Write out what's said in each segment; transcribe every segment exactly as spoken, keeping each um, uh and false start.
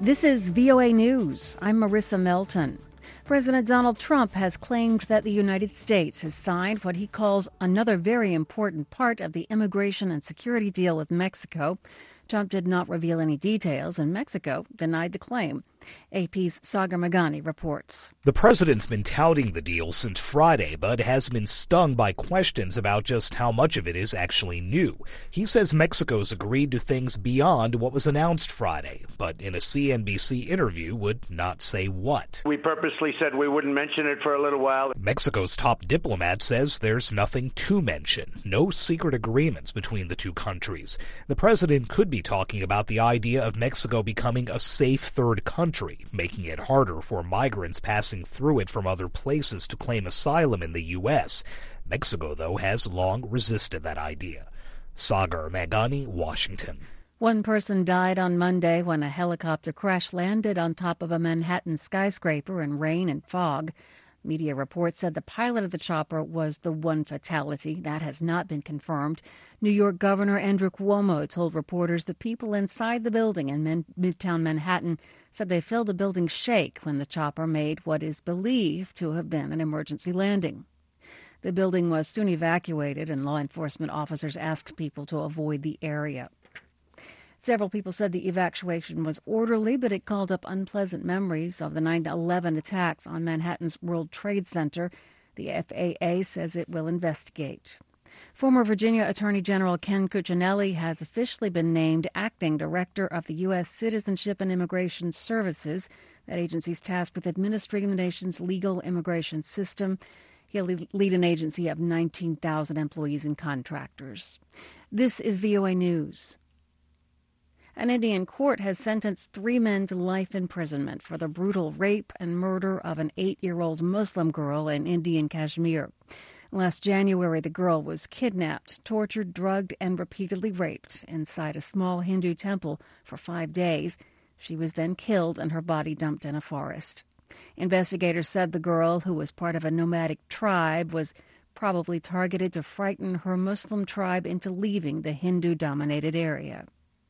This is V O A News. I'm Marissa Melton. President Donald Trump has claimed that the United States has signed what he calls another very important part of the immigration and security deal with Mexico. Trump did not reveal any details, and Mexico denied the claim. A P's Sagar Meghani reports. The president's been touting the deal since Friday, but has been stung by questions about just how much of it is actually new. He says Mexico's agreed to things beyond what was announced Friday, but in a C N B C interview would not say what. We purposely said we wouldn't mention it for a little while. Mexico's top diplomat says there's nothing to mention, no secret agreements between the two countries. The president could be talking about the idea of Mexico becoming a safe third country. Making it harder for migrants passing through it from other places to claim asylum in the U S. Mexico, though, has long resisted that idea. Sagar Meghani, Washington. One person died on Monday when a helicopter crash landed on top of a Manhattan skyscraper in rain and fog. Media reports said the pilot of the chopper was the one fatality. That has not been confirmed. New York Governor Andrew Cuomo told reporters the people inside the building in Man- Midtown Manhattan said they felt the building shake when the chopper made what is believed to have been an emergency landing. The building was soon evacuated, and law enforcement officers asked people to avoid the area. Several people said the evacuation was orderly, but it called up unpleasant memories of the nine eleven attacks on Manhattan's World Trade Center. The F A A says it will investigate. Former Virginia Attorney General Ken Cuccinelli has officially been named acting director of the U S Citizenship and Immigration Services. That agency is tasked with administering the nation's legal immigration system. He'll lead an agency of nineteen thousand employees and contractors. This is V O A News. An Indian court has sentenced three men to life imprisonment for the brutal rape and murder of an eight-year-old Muslim girl in Indian Kashmir. Last January, the girl was kidnapped, tortured, drugged, and repeatedly raped inside a small Hindu temple for five days. She was then killed and her body dumped in a forest. Investigators said the girl, who was part of a nomadic tribe, was probably targeted to frighten her Muslim tribe into leaving the Hindu-dominated area.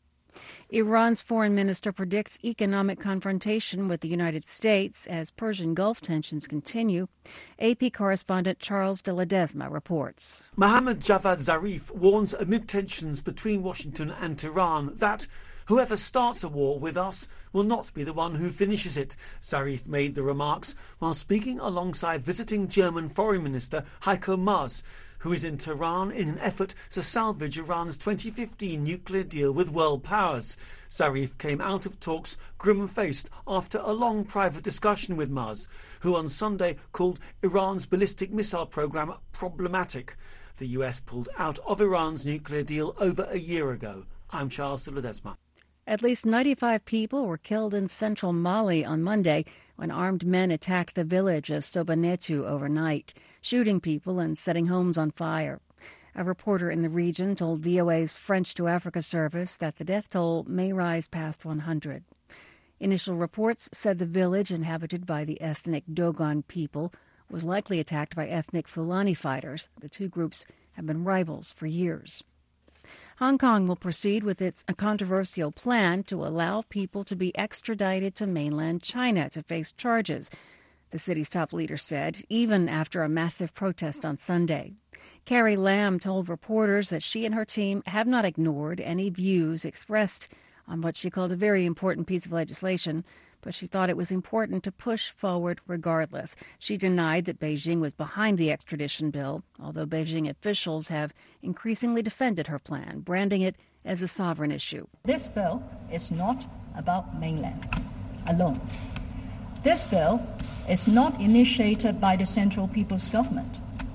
Iran's foreign minister predicts economic confrontation with the United States as Persian Gulf tensions continue. A P correspondent Charles de Ledesma reports. Mohammad Javad Zarif warns amid tensions between Washington and Tehran that whoever starts a war with us will not be the one who finishes it. Zarif made the remarks while speaking alongside visiting German Foreign Minister Heiko Maas, who is in Tehran in an effort to salvage Iran's twenty fifteen nuclear deal with world powers. Zarif came out of talks grim-faced after a long private discussion with Maas, who on Sunday called Iran's ballistic missile program problematic. The U S pulled out of Iran's nuclear deal over a year ago. I'm Charles de Ledesma. At least ninety-five people were killed in central Mali on Monday when armed men attacked the village of Sobanetu overnight, shooting people and setting homes on fire. A reporter in the region told V O A's French to Africa service that the death toll may rise past one hundred. Initial reports said the village, inhabited by the ethnic Dogon people, was likely attacked by ethnic Fulani fighters. The two groups have been rivals for years. Hong Kong will proceed with its controversial plan to allow people to be extradited to mainland China to face charges, the city's top leader said, even after a massive protest on Sunday. Carrie Lam told reporters that she and her team have not ignored any views expressed on what she called a very important piece of legislation, but she thought it was important to push forward regardless. She denied that Beijing was behind the extradition bill, although Beijing officials have increasingly defended her plan, branding it as a sovereign issue. This bill is not about mainland alone. This bill is not initiated by the Central People's Government.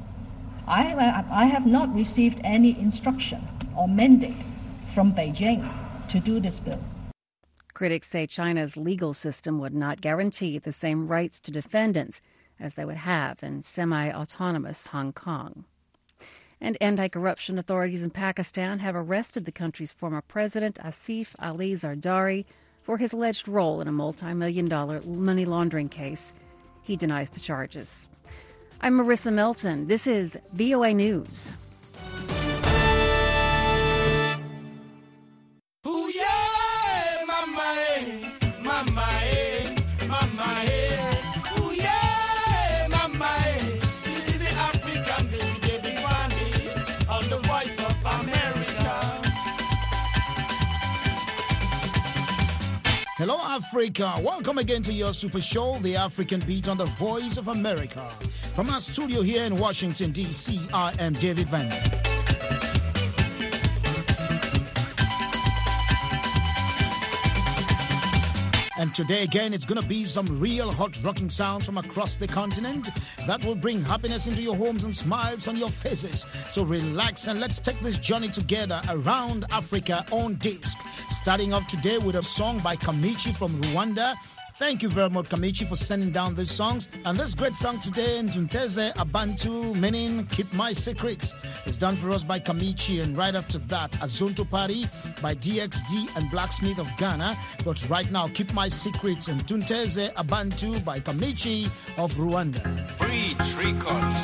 I, I have not received any instruction or mandate from Beijing to do this bill. Critics say China's legal system would not guarantee the same rights to defendants as they would have in semi-autonomous Hong Kong. And anti-corruption authorities in Pakistan have arrested the country's former president, Asif Ali Zardari, for his alleged role in a multi-million dollar money laundering case. He denies the charges. I'm Marissa Melton. This is V O A News. Ooh, yeah, mama, mama. Hello, Africa. Welcome again to your super show, The African Beat on the Voice of America. From our studio here in Washington, D C, I am David Van. And today again, it's going to be some real hot rocking sounds from across the continent that will bring happiness into your homes and smiles on your faces. So relax and let's take this journey together around Africa on disc. Starting off today with a song by Kamichi from Rwanda. Thank you very much, Kamichi, for sending down these songs. And this great song today, Ntunteze Abantu, meaning Keep My Secrets, is done for us by Kamichi. And right after that, Azonto Party by D X D and Blacksmith of Ghana. But right now, Keep My Secrets and Ntunteze Abantu by Kamichi of Rwanda. Breach Records.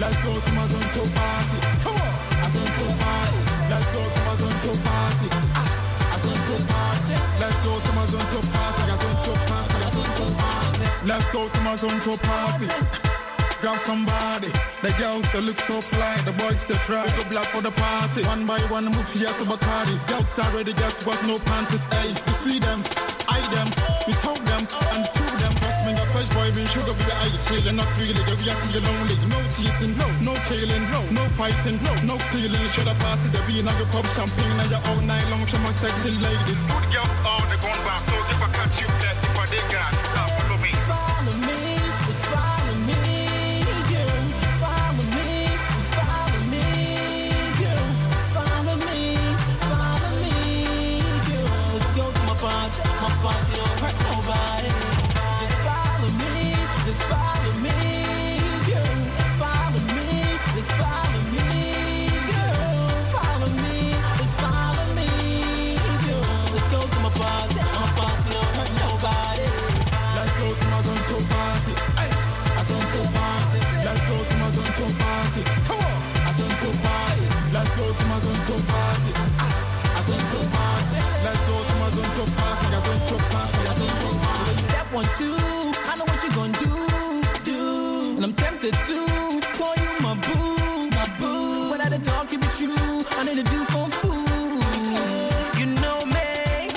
Let's go to my zone to party. Come on, I zone to party. Let's go to my zone to party. I zone to party. Let's go to my zone to party. I zone to party. I zone to party. Let's go to my zone to party. Grab somebody. The girls that look so fly. The boys that try. Go black for the party. One by one move here to Bacardi. Girls are ready, just got no panties. Hey, you see them, eye them, we talk them and prove them. Trust me, a fresh boy being sugar be eye chillin', not feeling. We are see you lonely. No cheating, no, no killing, no, no fighting, no, no stealing. Should have party the beer, now you pop champagne and you all night long from my sexy ladies. Good girl, all the gone back. So if I catch you, that if I dig out, follow me. Follow me, just follow me. My party don't hurt nobody. Just follow me, just follow me, girl. Follow me, just follow me, girl. Follow me, just follow me, girl. Let's go to my party. My party don't hurt nobody. Let's go to my zone to party. Hey, I zone to party. Let's go to my zone to party. Come on, I zone to party. Let's go to my zone to party. I zone to party. Let's go to my zone to party. I zone to party. I zone to party. Step one, two. I know what you gonna do, do. And I'm tempted to call you my boo, my boo. But I done talk you be true. I need to do for food. You know me,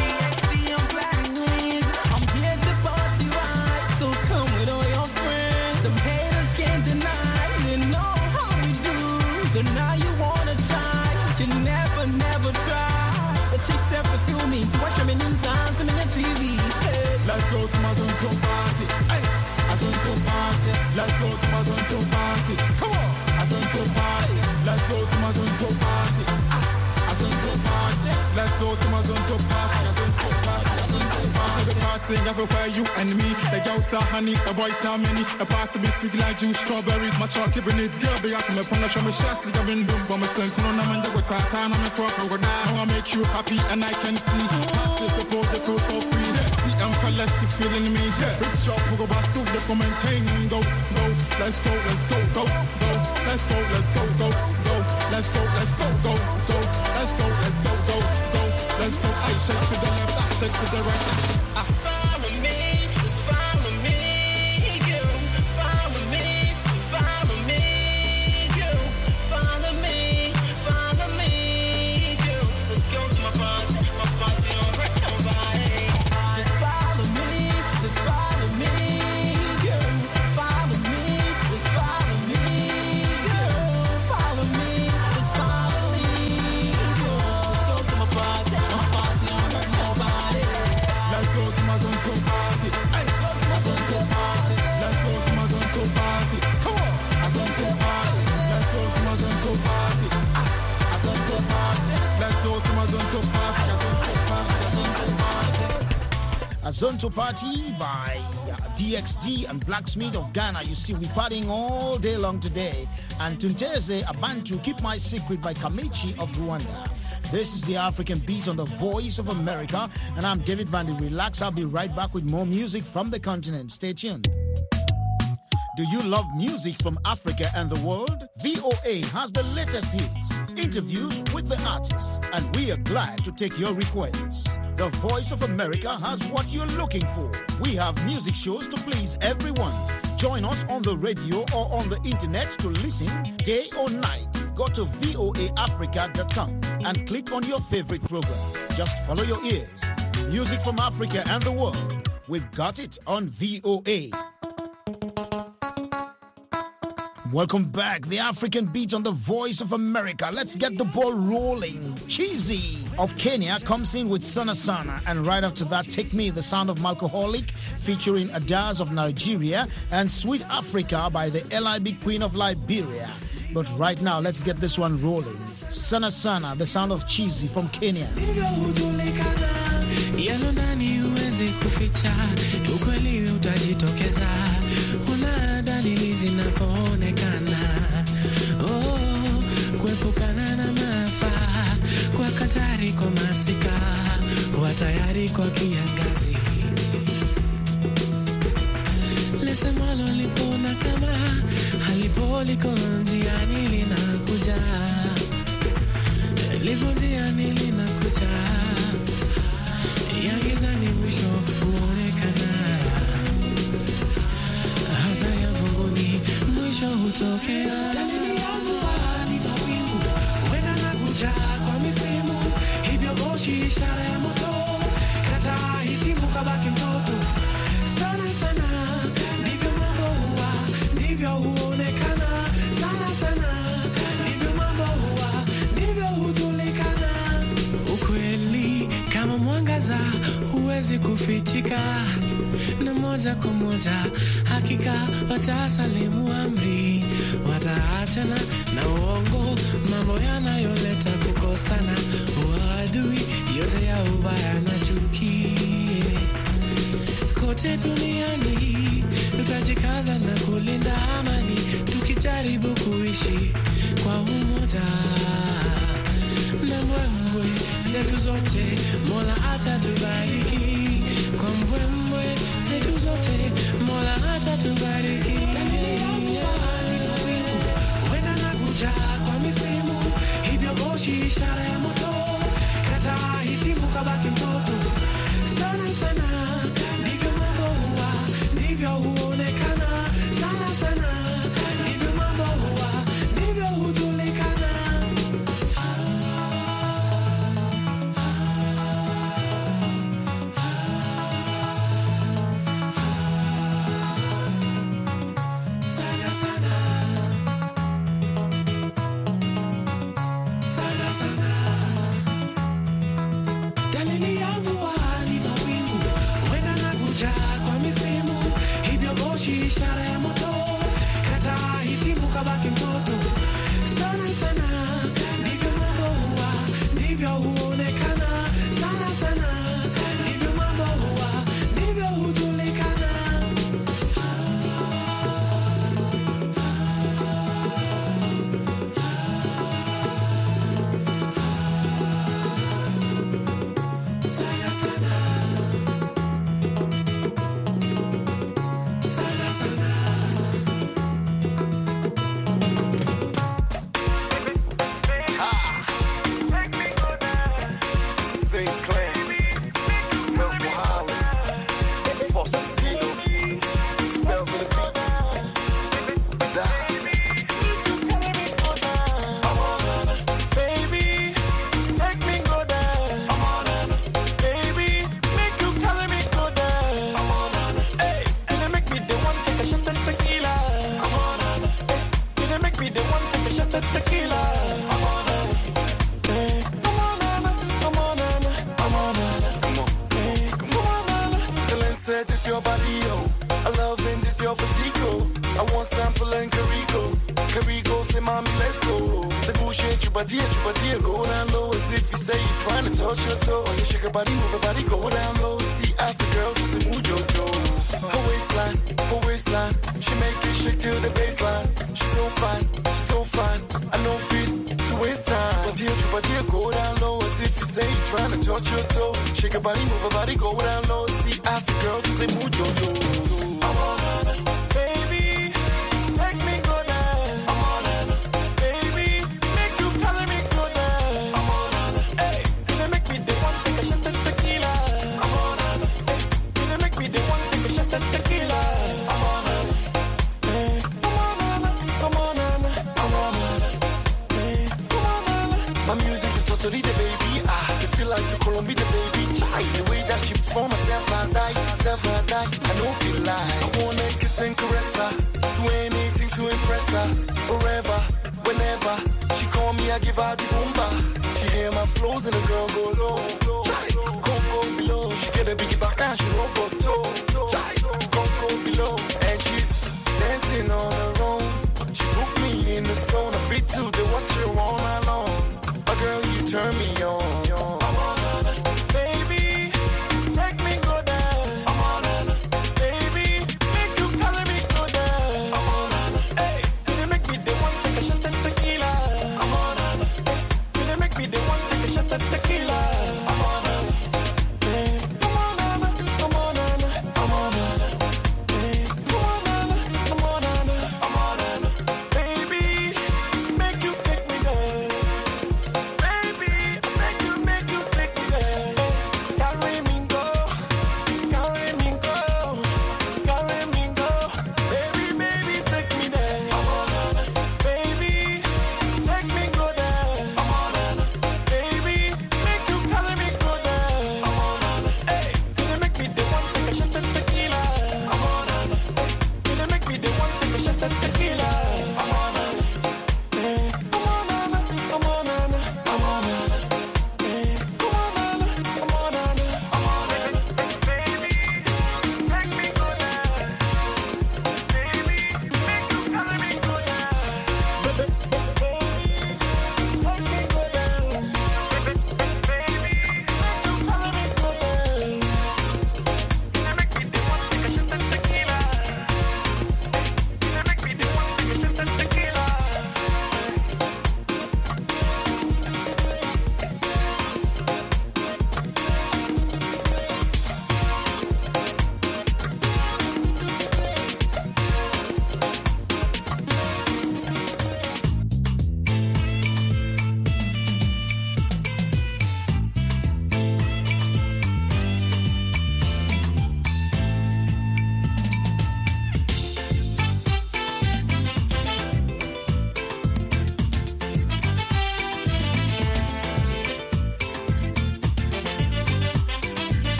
I'm black. I'm here to party right, so come with all your friends. Them haters can't deny, they know how we do. So now you wanna try, you never, never try. The chicks have to feel me to watch them in songs and in the T V. Hey. Let's go to my zone to party. Hey, I zone to party. Let's go to my zone to party. Come on, I zone to party. Let's go to my zone to party. I zone to party. Let's go to my zone to party. I zone to party. I zone to party. The party everywhere you and me. The girls are honey, the boys are many. The party be sweet like juice, strawberry. My chocolate beneath girl be out to me from the show me chassis. I've been doing by my son. No, no, man, go tata, no, me crop, go down. I wanna make you happy and I can see. Party the pose, the feel so free. See, I'm let's see feeling me. Rich shop, who go back to the for maintaining. Go, go, let's go, let's go, go, go. Let's go, let's go, go, go. Let's go, let's go, go, go. Let's go, let's go, go, go. Let's go. I shake to the left, I shake to the right. Ah. Follow me, just follow me, girl. Follow me, follow me, girl. Follow me, follow me, girl. Let's go to my party, my party don't hurt nobody. Just follow me, just follow me, girl. Follow me, just follow me, girl. Follow me, just follow me, girl. Let's go to my party, my party don't hurt nobody. Let's go to my zone to party. Hey, go to my zone to party. Let's go to my zone to party. Come on, I zone to party. Let's go to my zone to party. I zone to party. Let's go to my zone to party. I zone to party. I zone to party. A Zone to Party by uh, D X D and Blacksmith of Ghana. You see, we're partying all day long today. And Tunteze Abantu, Keep My Secret by Kamichi of Rwanda. This is the African Beat on the Voice of America. And I'm David Vandy. Relax. I'll be right back with more music from the continent. Stay tuned. Do you love music from Africa and the world? V O A has the latest hits, interviews with the artists, and we are glad to take your requests. The Voice of America has what you're looking for. We have music shows to please everyone. Join us on the radio or on the internet to listen day or night. Go to V O A Africa dot com and click on your favorite program. Just follow your ears. Music from Africa and the world. We've got it on V O A. Welcome back. The African Beat on the Voice of America. Let's get the ball rolling. Cheesy of Kenya comes in with Sana Sana. And right after that, Take Me, the Sound of Malcoholic, featuring Adaz of Nigeria, and Sweet Africa by the L I B Queen of Liberia. But right now, let's get this one rolling. Sana Sana, the sound of Cheesy from Kenya. Yalo nani uwezi kuficha, ukweli utajitokeza, una dalili zinapoonekana. Oh, kuepukana na maafa, kwa katari kwa masika, kwa tayari kwa kiangazi. Lesemalo lipona kama halipo jambo liko njiani linakuja, lipo njiani linakuja, ya giza ni mwisho huonekana, hata ya mbinguni mwisho hutokea. Dalili ya mvua ni mawingu, huenda nakuja kwa misimu, hivyo moshi ishara ya moto, kataa hitimu kabaki mtoto. Sana sana ndivyo mambo huwa, ndivyo huonekana. Sana sana ndivyo mambo huwa, ndivyo hujulikana. Ukweli kama mwangaza huwezi kufichika, na moja kwa moja hakika watasalimu amri, wataachana na uongo, mambo yanayoleta kukosana, uadui yote ya ubaya na chuki. Kote duniani tutajikaza na kulinda amani, tukijaribu kuishi kwa umoja, na mbwembwe zetu zote Mola atatubariki, kwa mbwembwe zetu zote Mola atatubariki. Huenda nakuja kwa misimu, hivyo moshi ishara ya moto, kataa hitimu kabaki mtoto. Sana sana ndivyo mambo huwa, ndivyo huonekana. Sana sana ndivyo mambo huwa, ndivyo hujulikana. Sana sana, sana sana. Dalili ya mvua ni mawingu, huenda nakuja kwa misimu, hivyo moshi ishara ya moto, kataa hitimu kabaki mtoto. Sana sana ndivyo mambo huwa, ndivyo huonekana. Sana sana ndivyo mambo huwa, ndivyo hujulikana. Sana sana, sana sana. Saint Clair, Melville Holland, Foster Casino, Smells in the beat, Dice. I'm on it, baby, take me go there. I'm on it, baby, make you carry me go there. I'm on it, hey, you dey make me the one take a shot of tequila. I'm on it, hey, you dey make me the one take a shot of tequila. I'm on it, hey, I'm on it, I'm on it, I'm on it, come on, hey, come on, Dylan said this your body, yo. I love in this your physique, I want sample and Carico. Carico say, mommy, let's go. The bullshit, you body, you body, go down low as if you say you're trying to touch your toe. You shake your body, move your body, go down low. See, as a girl, just a move your toe. Her waistline, her waistline, she make it shake till the baseline. She's so fine, she's so fine. I know fit to waste time. Body, you body, go down low as if you say you're trying to touch your toe. Shake your body, move your body, go down low. See, as a girl, just a move your toe. I'm on it, baby, take me go there. I'm on it, baby, make you carry me go there. I'm on it, hey, you dey make me the one take a shot of tequila. I'm on it, hey, you dey make me the one take a shot of tequila. I'm on it, hey, I'm on it, I'm on it, I'm on it, hey, I'm on it. My music is totally the baby. Ah, you feel like you calling me the baby. Chai, the way that she perform herself, I die, self I die. I don't feel like I wanna kiss and caress her, do anything to impress her. Forever, whenever she call me, I give her the boomba. She hear my flows and the girl go low. Chai, come go below. She get a biggie back and she roll go toe. Chai, come go below. And she's dancing on her own. She put me in the zone. I fit to the watch her all night long. My girl, you turn me on. I'm on it, baby, take me go there. I'm on it, baby, make you carry me go there. I'm on it, hey, you dey make me the one take a shot of tequila. I'm on it, hey, you dey make me the one take a shot of tequila. I'm on it, hey, I'm on it, I'm on it, I'm on it, hey, I'm on it, I'm on it, I'm on it.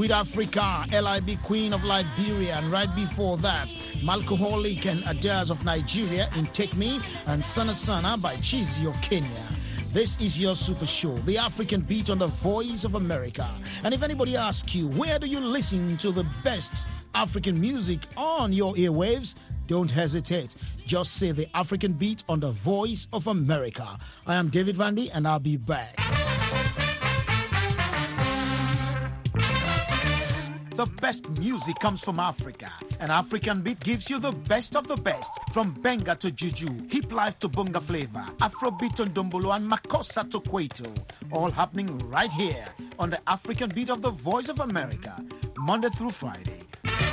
Sweet Africa, L I B Queen of Liberia, and right before that, Malcoholic and Adares of Nigeria in Take Me, and Sana Sana by Chizzy of Kenya. This is your super show, the African Beat on the Voice of America. And if anybody asks you, where do you listen to the best African music on your airwaves? Don't hesitate. Just say the African Beat on the Voice of America. I am David Vandy, and I'll be back. The best music comes from Africa. An African Beat gives you the best of the best. From Benga to Juju, Hip Life to Bunga Flavor, Afrobeat to Ndombolo, and Makossa to Kwaito. All happening right here on the African Beat of the Voice of America. Monday through Friday.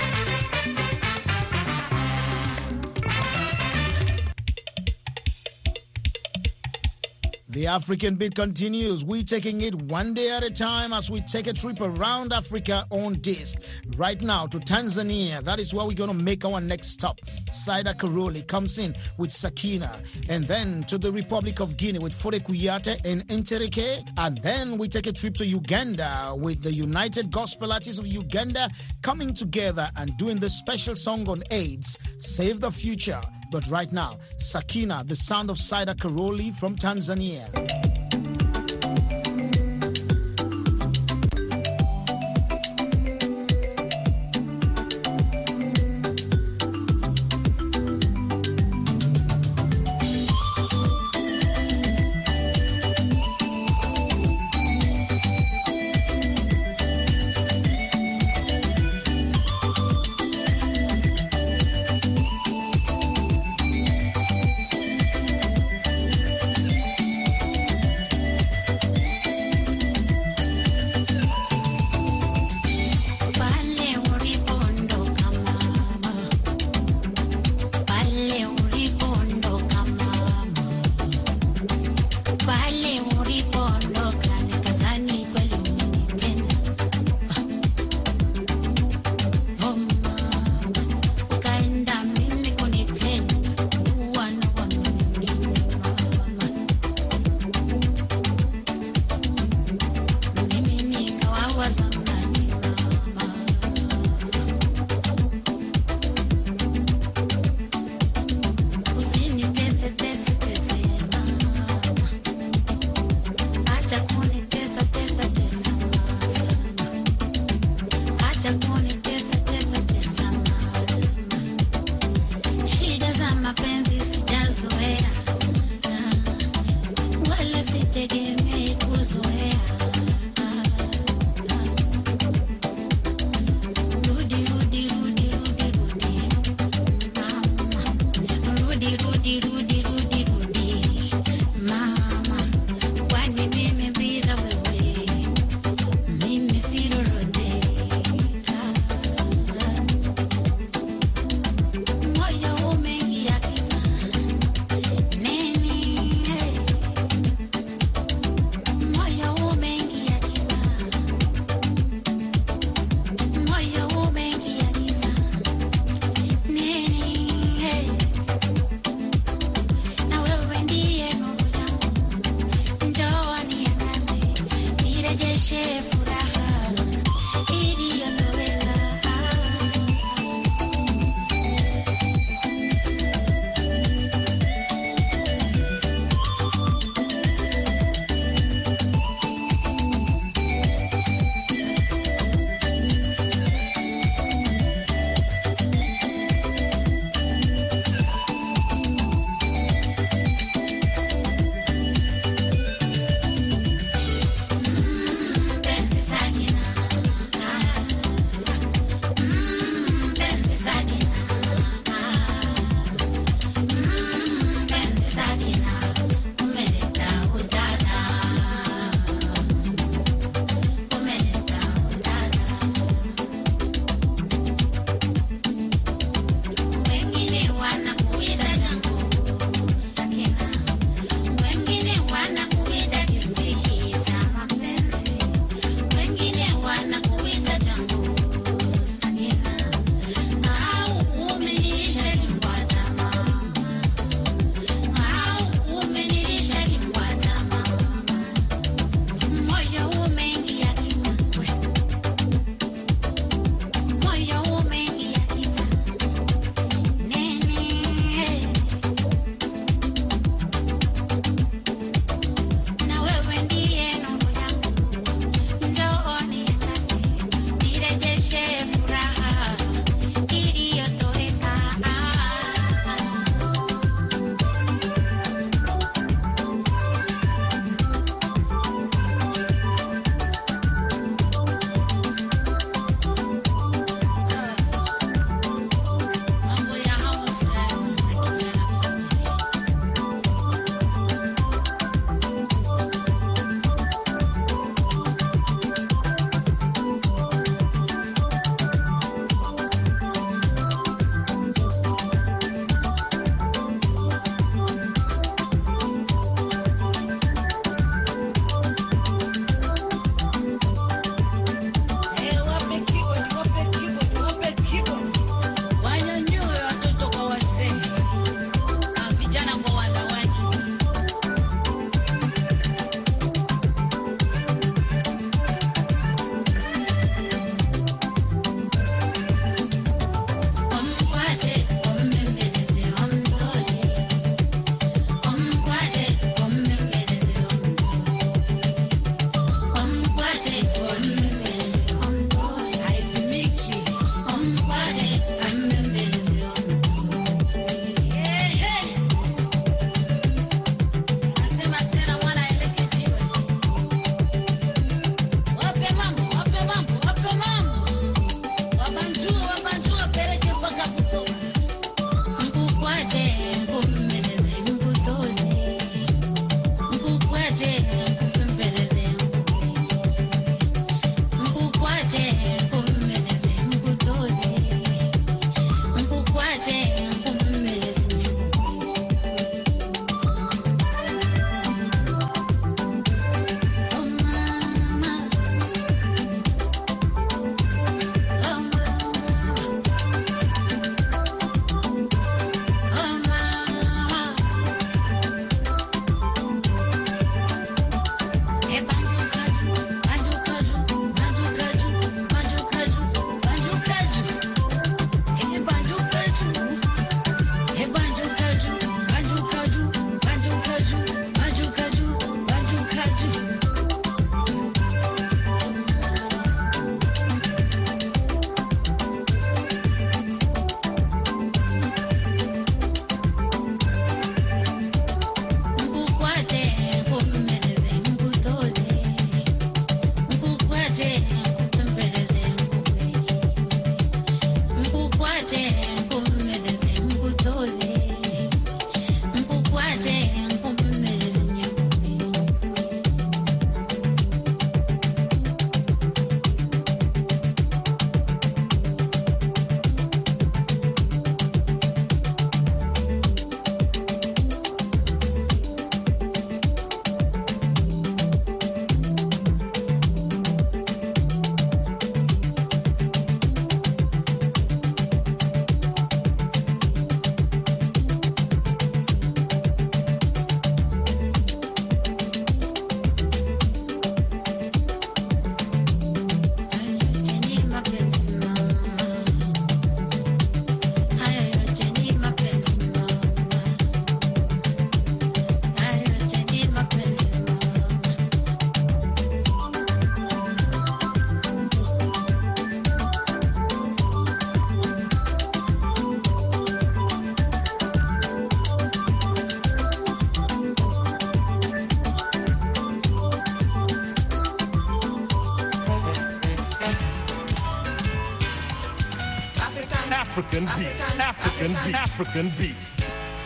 The African Beat continues. We're taking it one day at a time as we take a trip around Africa on disc. Right now to Tanzania. That is where we're going to make our next stop. Saida Karoli comes in with Sakina. And then to the Republic of Guinea with Fode Kuyate and Entereke. And then we take a trip to Uganda with the United Gospel Artists of Uganda coming together and doing the special song on AIDS, Save the Future. But right now, Sakina, the sound of Saida Karoli from Tanzania. African beats, African beats, African beats.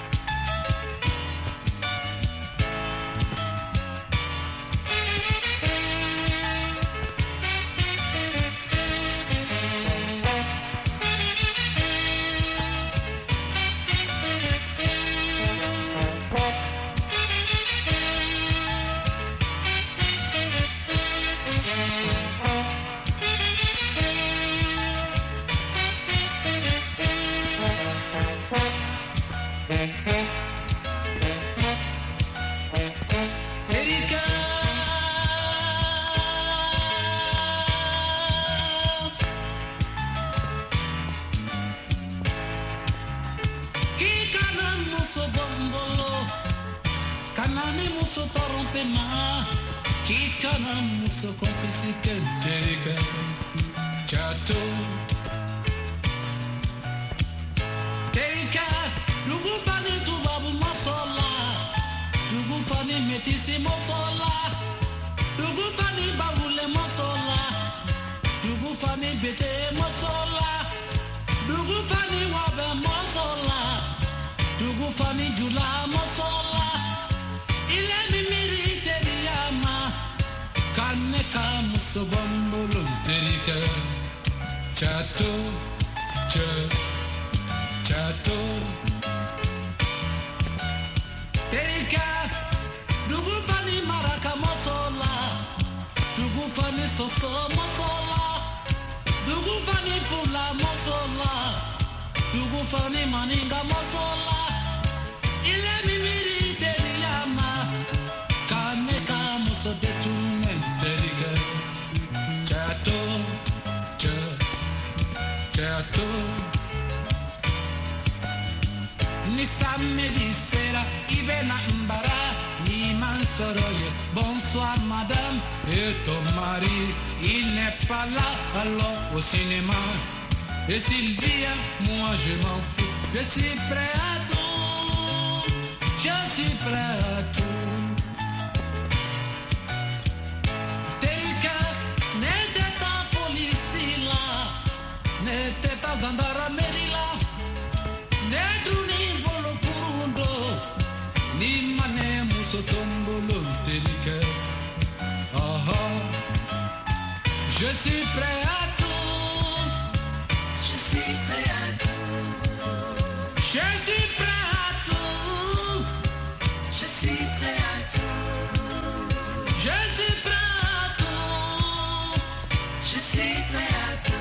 Bonsoir madame et ton mari, il n'est pas là, allons au cinéma. Et s'il vient, moi je m'en fous. Je suis prêt à tout, je suis prêt à tout. Terika, n'était pas policier là, n'était pas gendarmerie là, n'était ni volo purundo, ni mané musotombolo terika. Ah ah, je suis prêt à tout. Je suis prêt à tout. Je suis prêt à tout. Je suis prêt à tout. Je suis prêt à tout. Je suis prêt à tout.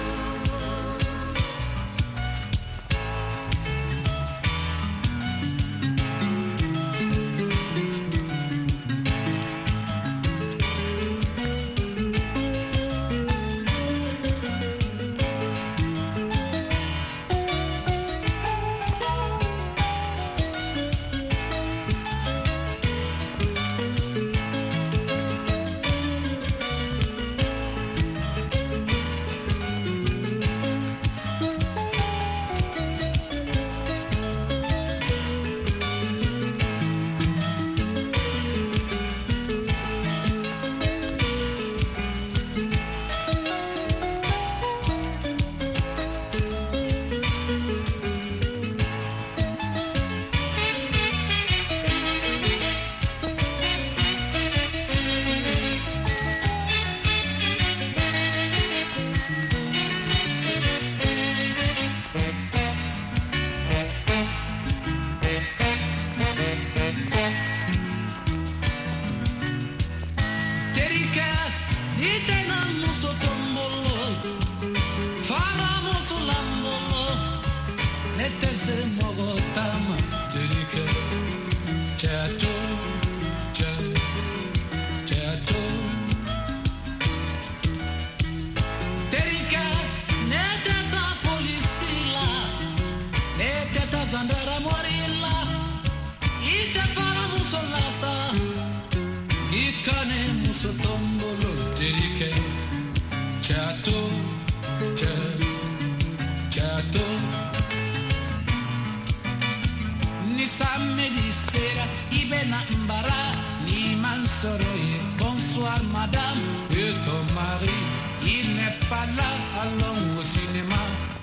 Bonsoir madame et ton mari, il n'est pas là, allons au cinéma.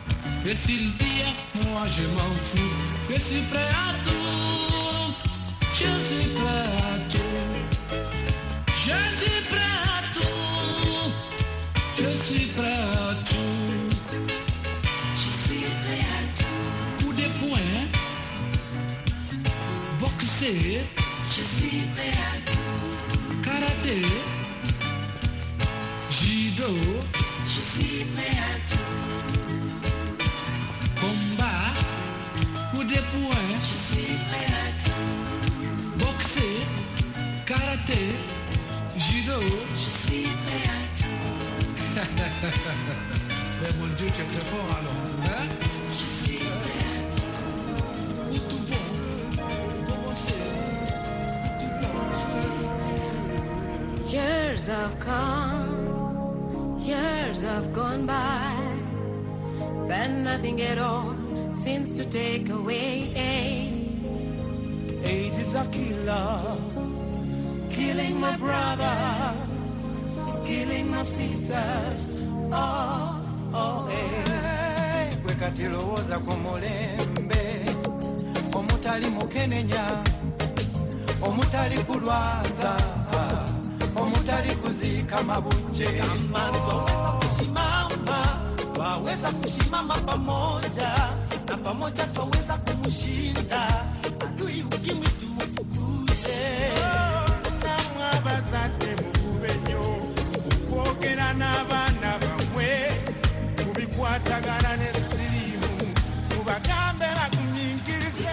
Et Sylvia, moi je m'en fous. Je suis prêt à tout. Je suis prêt à tout. Je suis prêt à tout. Je suis prêt à tout. Je suis prêt à tout. Coup de poing. Boxer. Je suis prêt à tout. Karaté. Judo. Je suis prêt à tout. Combat. Coup de poing. Je suis prêt à tout. Boxer. Karaté. Judo. Je suis prêt à tout. Mais mon Dieu, tu es très fort alors, hein? Je suis prêt à tout. Ou tout bon. Bon, c'est. Years have come, years have gone by, but nothing at all seems to take away AIDS. AIDS is a killer, killing my brothers, it's killing my sisters. Oh, oh, hey. Bwekatilowooza ku mulembe, omutali mukenenya, omutali kulwaza, omutali kuziika mabujje. Amani twaweza kusimama, twaweza kusimama pamoja, na pamoja twaweza kumushinda adui ukimwi tumufukuze. Namwe abazadde mukube nnyo okwogera n'abaana bammwe kubikwatagana n'essirimu mubagambe bagumiikirize.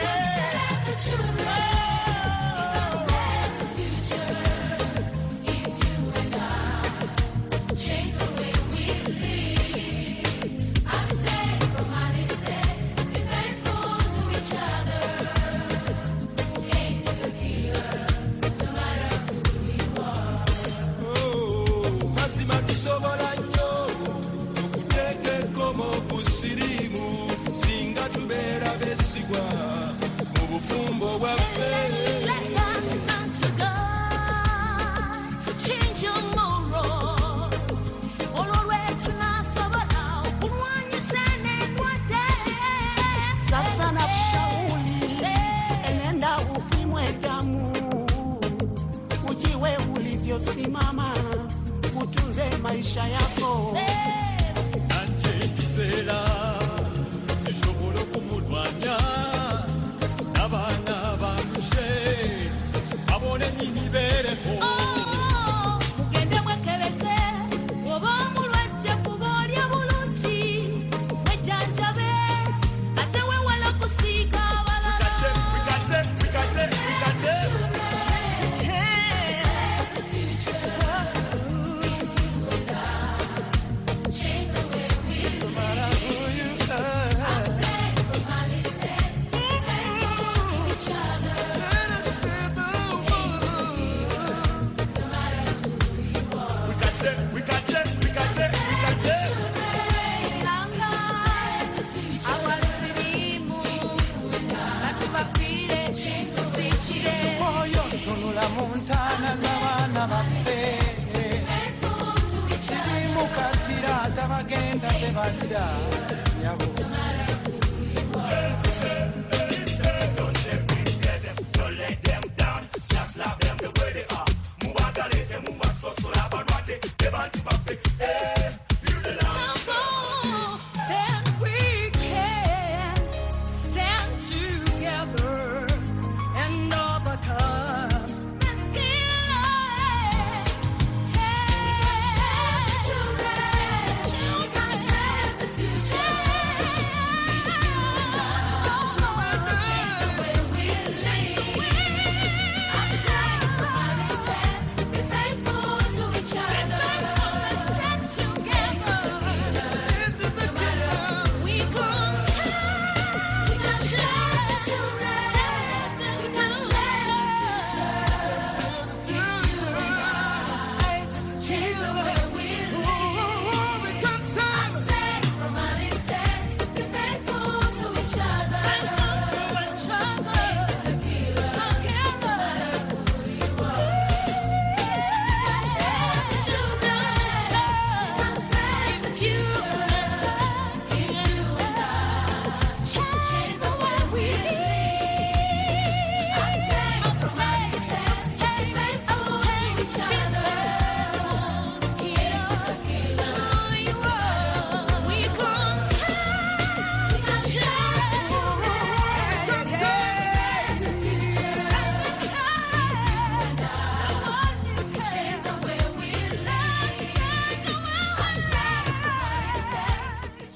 Simama utunze maisha yako. Anje kisera ishobora kumurwanya n'abana barushe abone n'imibereho. Mugende mwekereze oba mulwadde kubalya bulungi mwejanjabe ate wewala kusiiga abalala. Wikate, wikate, wikate, wikate. Montana z'abaana baffe mukatira tabagenda tebalira yabo. Children, children, the future.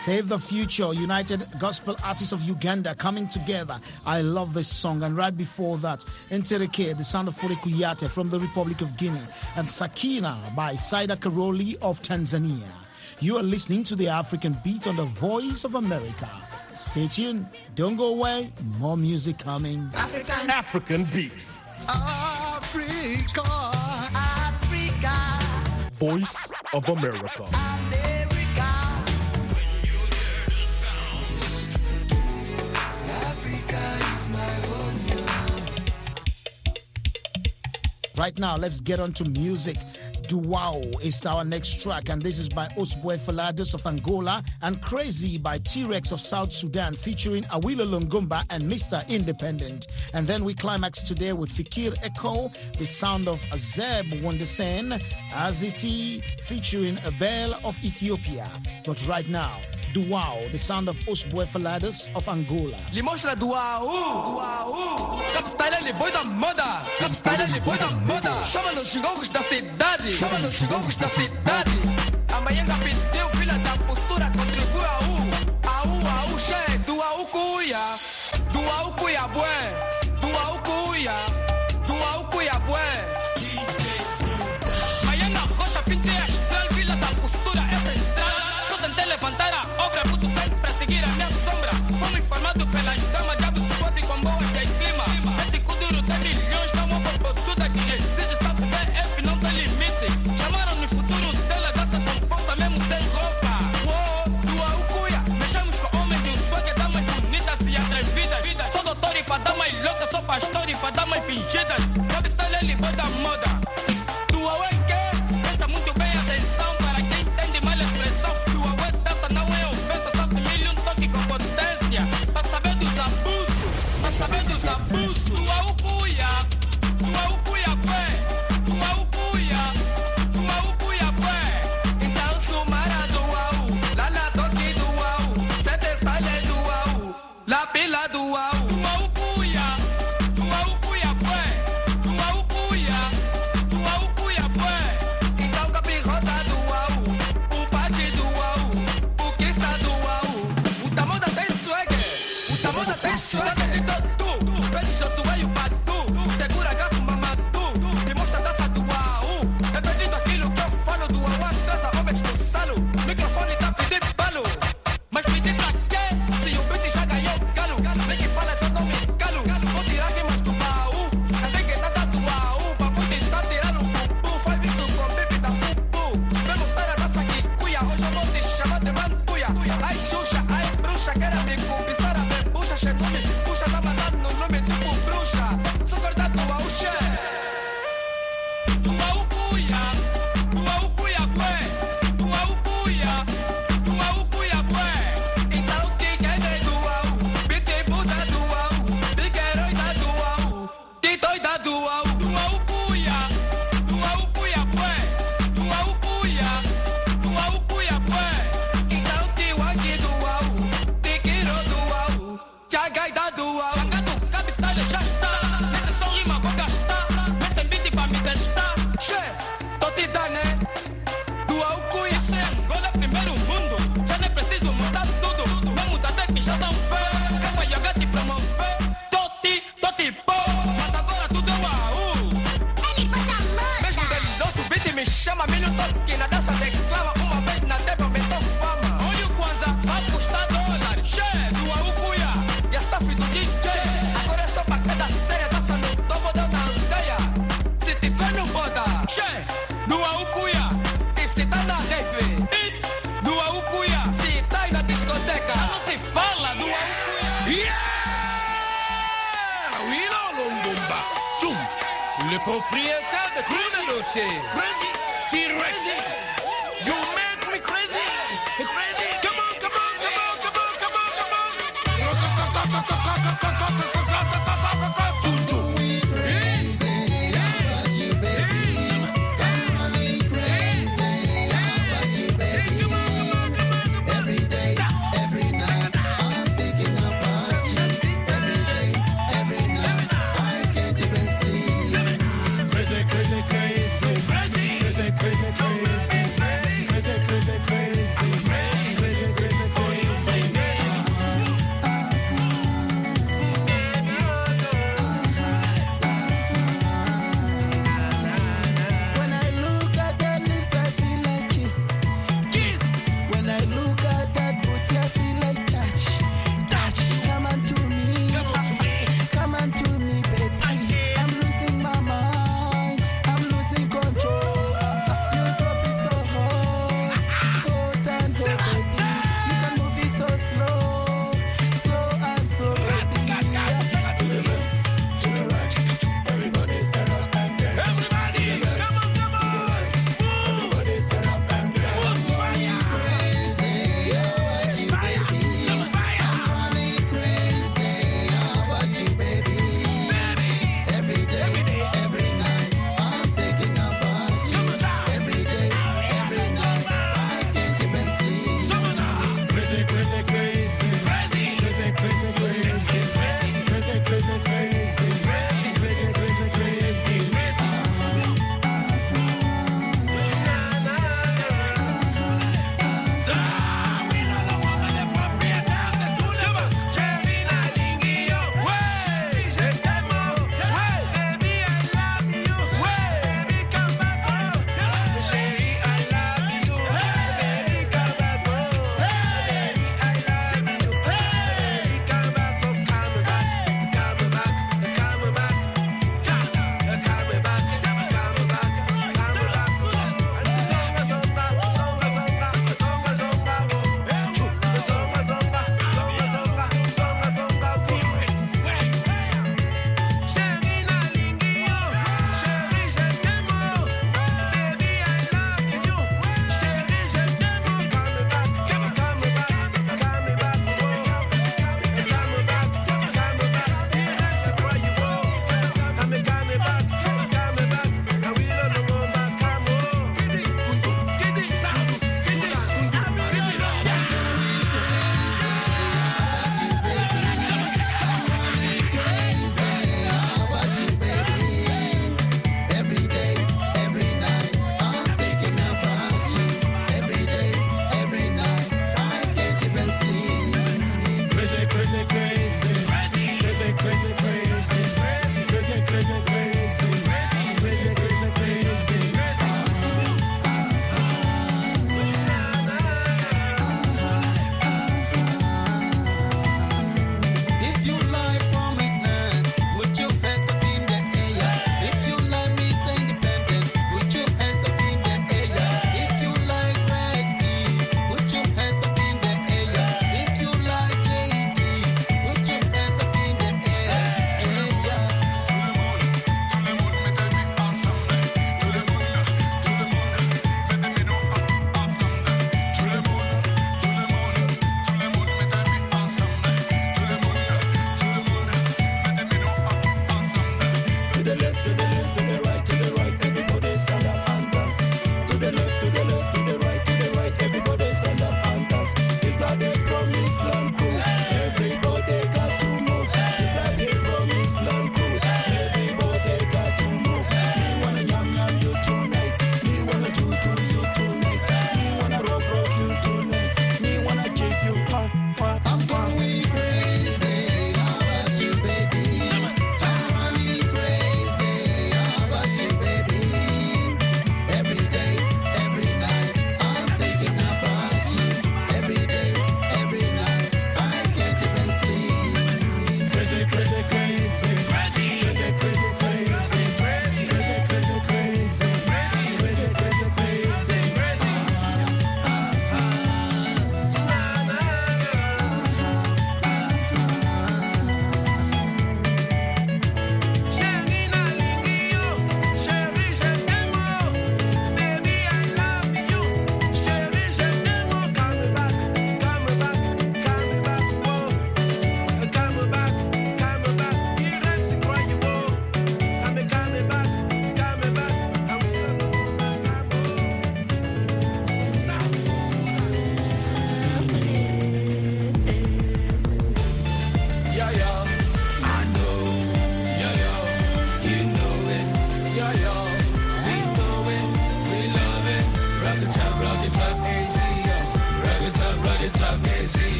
Save the Future, United Gospel Artists of Uganda coming together. I love this song. And right before that, Entereke, the sound of Fore Kuyate from the Republic of Guinea, and Sakina by Saida Karoli of Tanzania. You are listening to the African Beat on the Voice of America. Stay tuned. Don't go away. More music coming. African, African Beats. Africa, Africa. Voice of America. America. Africa is my home. Right now, let's get on to music. Duao is our next track, and this is by Osboy Faladas of Angola and Crazy by T-Rex of South Sudan, featuring Awilo Longomba and Mister Independent. And then we climax today with Fikir Echo, the sound of Azeb Wondesen, Aziti, featuring Abel of Ethiopia. But right now, Duao, the sound of Osboy Faladas of Angola. Li mostra Duao, Duao. Capitale ele boi da moda, capitale ele boi da moda. Chama nos jogos da cidade, chama nos jogos da cidade. Amanhã pediu filha da postura, contribui a U, a U, a U, che, Duao cuia, Duao cuia bué, Duao cuia, Duao cuia bué. Amanhã na rocha pintei a estrela, filha da postura é central. Só tentei levantar a obra, puto sempre a seguir a minha sombra. Fomos informados pelas damas, diabo se pode com boa de clima. Esse kuduro tem milhões, dá uma bobosuda que exige estar com B F, não tem limite. Chamaram no futuro dela, dança com força mesmo sem roupa. Uou, Duao cuia, mexemos com homens do swag, damas bonitas e atrevidas. Sou doutor e pra damas loucas, sou pastor e pra damas fingidas. Capistale ele boi da moda. Duao é que? Presta muito bem atenção para quem entende mal a expressão. Duao é dança, não é ofensa, só tem mil e um toque com potência. Pra saber dos abusos, pra saber dos abusos. Duao cuia, Duao cuia bué, Duao cuia, Duao cuia bué. Então sumara Duao, lá na toque Duao, sete style Duao, lá pila Duao. Duao cuia, Duao cuia bué, Duao cuia, Duao cuia bué. Então capirrota Duao, o bate Duao, o que está Duao. O tamoda tem swag, o tamoda tem swag. Pede Josué e o Batu, segura garfo mamatu, e mostra a dança Duao. É pedido aquilo que eu falo, Duao atrasa homens no salo. Microfone tá pedindo balo, mas pedir pra quê? Se o beat já ganhou galo, nem que fala só não me calo. Vou tirar rimas do baú, até que nada Duao. Papo tentar tirar um bumbum, faz visto com bibi da fubu. Vem mostrar a dança que cuia, hoje eu vou te chamar de mantuia. Ai Xuxa, ai bruxa, quer me cobiçar a ver, puxa, chegou-me, puxa, tá mandando no nome tipo bruxa. Sou corda Duao, che. Duao cuia, Duao cuia bué, Duao cuia, Duao cuia bué. Então que quer é Duao, bique puta Duao, bique herói Duao, que doida Duao. Duao cuia, Duao cuia bué, Duao cuia, Duao cuia bué. Então que waki Duao, que quiro Duao, chagai da Duao. Sangado, capistale já está, nesse som rima vou gastar. Metem beat pra me testar, che, tô te dando, né? Duao cuia, se Angola é primeiro mundo, já nem preciso mudar tudo. Não muda até que já dão fé, é pra jogar te promover. Tô te, tô te pô, mas agora tudo é uau. Ele bota moda. Mesmo dele nosso beat me chama, milho toque na dança declama. Uma vez na tempo aumentou fama. Olha o Kwanza, vai custar dólares. Che, Duao cuia, e a staff do D J. Agora é só pra cada série, dança no topo da aldeia. Se tiver no boda, che, Duao cuia, e se tá na rave, Duao cuia, se tá aí na discoteca, já não se fala, Duao cuia. Yeah! Awilo Longomba. Tchum. Le propriétaire de tout le dossier. Crazy. T-Rex. You make me crazy. Crazy. Come on, come on, come on, come on, come on, come on. Chum, chum. Crazy. How about you, baby? Come on, crazy. How about you, baby? Come on, come on, come on, come on. Every day, every night, I'm thinking about you. Every day, every night, I can't even sleep. Crazy, crazy, crazy. Crazy, crazy, crazy, crazy. Crazy,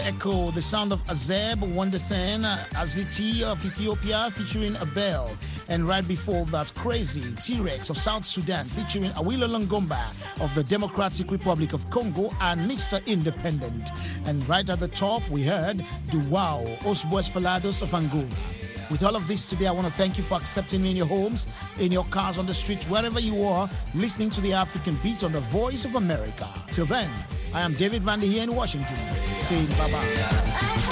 Echo, the sound of Azeb Wondersen, Aziti of Ethiopia featuring Abel. And right before that, Crazy T-Rex of South Sudan featuring Awilo Longomba of the Democratic Republic of Congo and Mister Independent. And right at the top, we heard Duwao, Os Boas Falados of Angola. With all of this today, I want to thank you for accepting me in your homes, in your cars, on the streets, wherever you are, listening to the African Beat on the Voice of America. Till then, I am David Van Der here in Washington, saying bye-bye.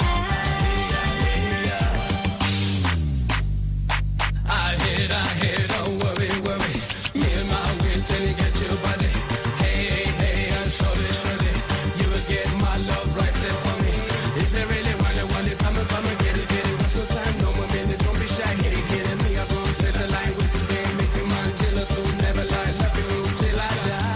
I hit, I hit, don't worry, worry. Me and my win till you get your body. Hey, hey, and surely, surely, you will get my love right set for me. If you really want it, want it, come and come and get it, get it. What's your time? No more minute, don't be shy, hit it, hit it. Me, I'm gonna set a line with you, babe. Make you mine till or two, never lie, love you till I die.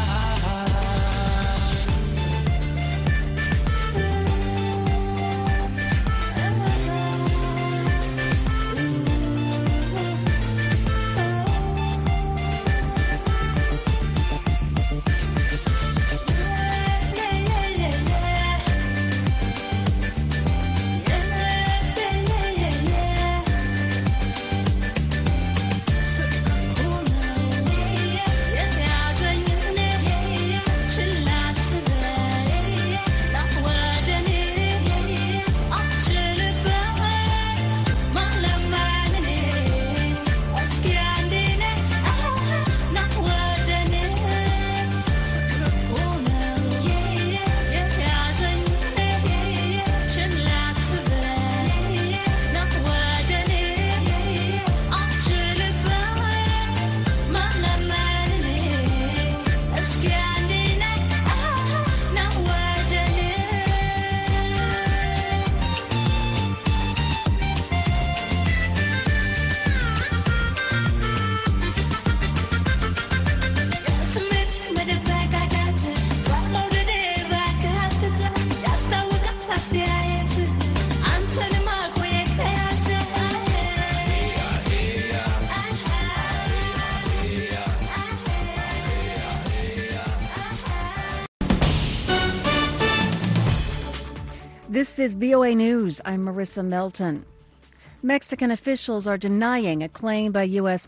This is V O A News. I'm Marissa Melton. Mexican officials are denying a claim by U S